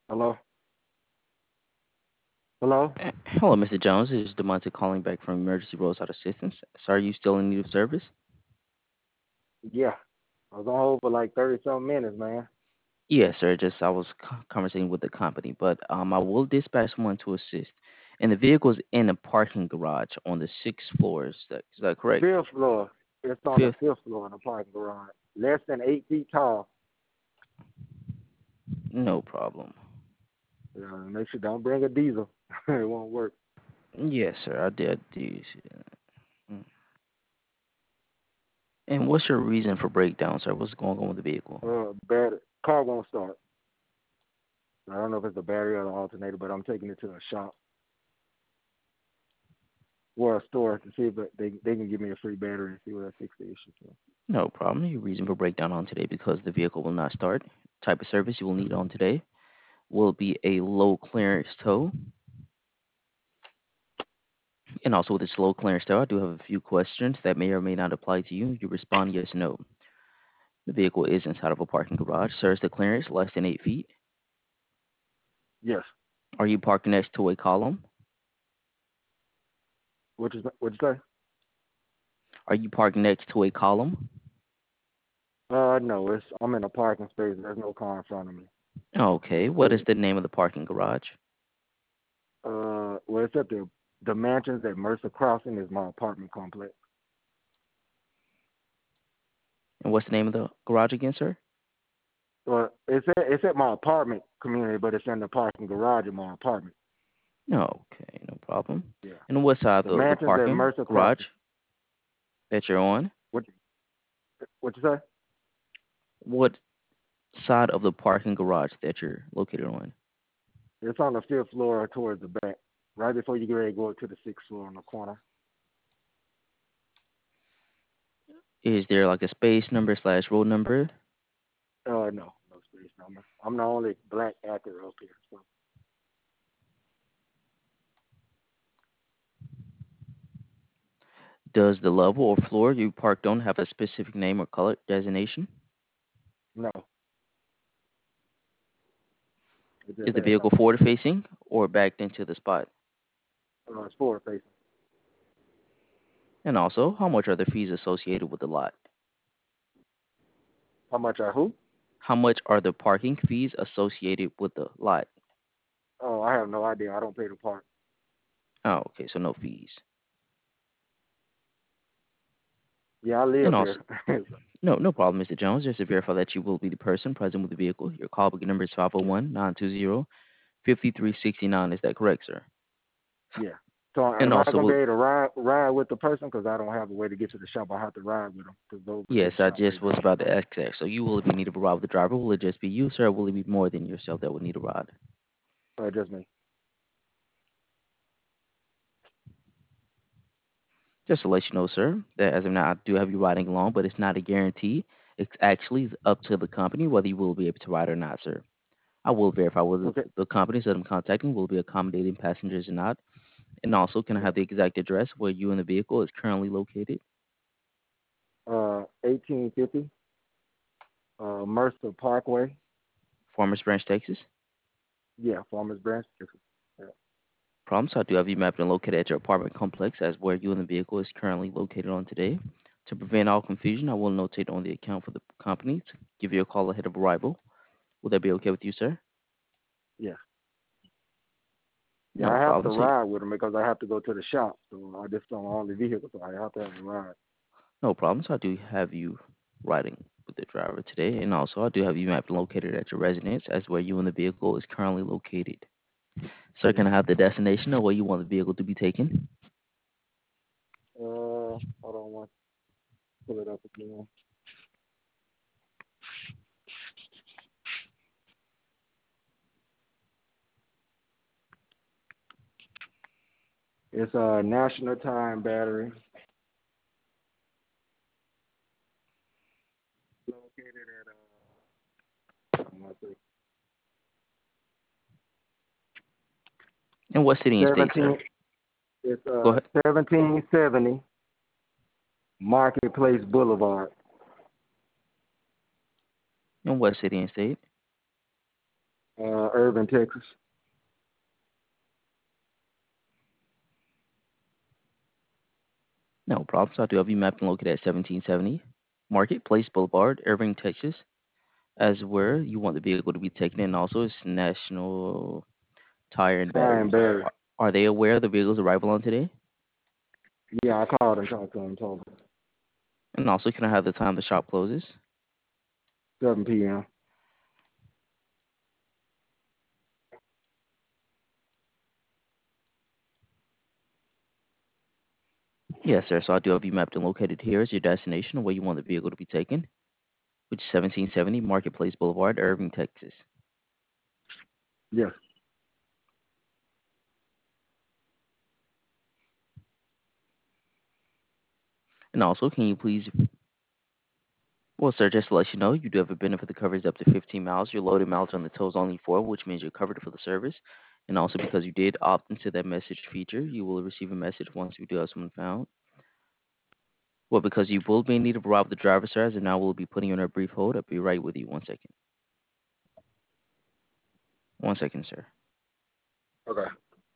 Hello? Hello? Hello, Mr. Jones. This is Demonte calling back from Emergency Roadside Assistance. Sir, are you still in need of service? Yeah. I was on hold for like 30 something minutes, man. Yes, sir. Just I was conversating with the company, but I will dispatch someone to assist. And the vehicle is in a parking garage on the sixth floor. Is that correct? Fifth floor. It's on the Fifth? fifth floor in the parking garage. Less than 8 feet tall. No problem. Make sure don't bring a diesel. It won't work. Yes, sir. I did. Mm. And what's your reason for breakdown, sir? What's going on with the vehicle? Bad car won't start. I don't know if it's the battery or the alternator, but I'm taking it to a shop or a store to see if they can give me a free battery and see what I fix the issue for. No problem. Your reason for breakdown on today because the vehicle will not start. Type of service you will need on today will be a low clearance tow. And also with this low clearance tow, I do have a few questions that may or may not apply to you. You respond yes or no. The vehicle is inside of a parking garage. Sir, is the clearance less than 8 feet? Yes. Are you parked next to a column? What'd you say? Are you parked next to a column? No, I'm in a parking space. There's no car in front of me. Okay. What is the name of the parking garage? Well, it's at the mansions at Mercer Crossing is my apartment complex. And what's the name of the garage again, sir? Well, it's at my apartment community, but it's in the parking garage of my apartment. Okay, no problem. Yeah. And what side The of the mansions at parking Mercer garage Crossing. that you're on? What what you say? What side of the parking garage that you're located on? It's on the fifth floor towards the back, right before you get ready to go to the sixth floor on the corner. Is there like a space number slash road number? No space number. I'm the only black actor up here. So Does the level or floor you parked on have a specific name or color designation? no, it Is just the has vehicle number. forward facing or backed into the spot? It's forward facing. And also, how much are the fees associated with the lot? How much are who? How much are the parking fees associated with the lot? Oh, I have no idea. I don't pay the park. Oh, okay, so no fees. Yeah, I And live also, here. no problem, Mr. Jones. Just to verify that you will be the person present with the vehicle. Your call booking number is 501-920-5369. Is that correct, sir? Yeah. So And am I also, gonna be able to ride with the person? Because I don't have a way to get to the shop. I have to ride with them to go to yes, the I shop just right was now. about to ask that. So you will be need to ride with the driver. Will it just be you, sir? Or will it be more than yourself that would need a ride? Just me. Just to let you know, sir, that as of now, I do have you riding along, but it's not a guarantee. It's actually up to the company whether you will be able to ride or not, sir. I will verify whether Okay. the companies that I'm contacting will be accommodating passengers or not. And also, can I Yeah. have the exact address where you and the vehicle is currently located? 1850 Mercer Parkway. Farmers Branch, Texas. Yeah, Farmers Branch. Yeah. Problem, so I do have you mapped and located at your apartment complex as where you and the vehicle is currently located on today. To prevent all confusion, I will notate on the account for the company to give you a call ahead of arrival. Will that be okay with you, sir? Yeah. Yeah, No I have to problem. So, ride with them because I have to go to the shop. So I just don't own the vehicle, so I have to have a ride. no problem. So I do have you riding with the driver today, and also I do have you mapped and located at your residence as where you and the vehicle is currently located. Sir, Yeah. can I have the destination or where you want the vehicle to be taken? Hold on one. Pull it up again. It's a National Time battery located at let's see, And what city and state, sir? 17. It's Go ahead. 1770 Marketplace Boulevard, And what city and state? Irving, Texas. No problem. So I do have you mapped and located at 1770 Marketplace Boulevard, Irving, Texas, as where you want the vehicle to be taken in. Also, it's National Tire and Ty and Battery. Barry. Are they aware of the vehicle's arrival on today? Yeah, I called and talked to him. Told him And also, can I have the time the shop closes? 7 p.m. Yes, sir. So I do have you mapped and located here as your destination where you want the vehicle to be taken, which is 1770 Marketplace Boulevard, Irving, Texas. Yes. And also, can you please, well, sir, just to let you know, you do have a benefit that covers up to 15 miles. Your loaded miles on the tow is only 4, which means you're covered for the service. And also, because you did opt into that message feature, you will receive a message once we do have someone found. Well, because you will be in need of a ride with the driver, sir, as of now we'll be putting you on a brief hold. I'll be right with you. 1 second. 1 second, sir. Okay.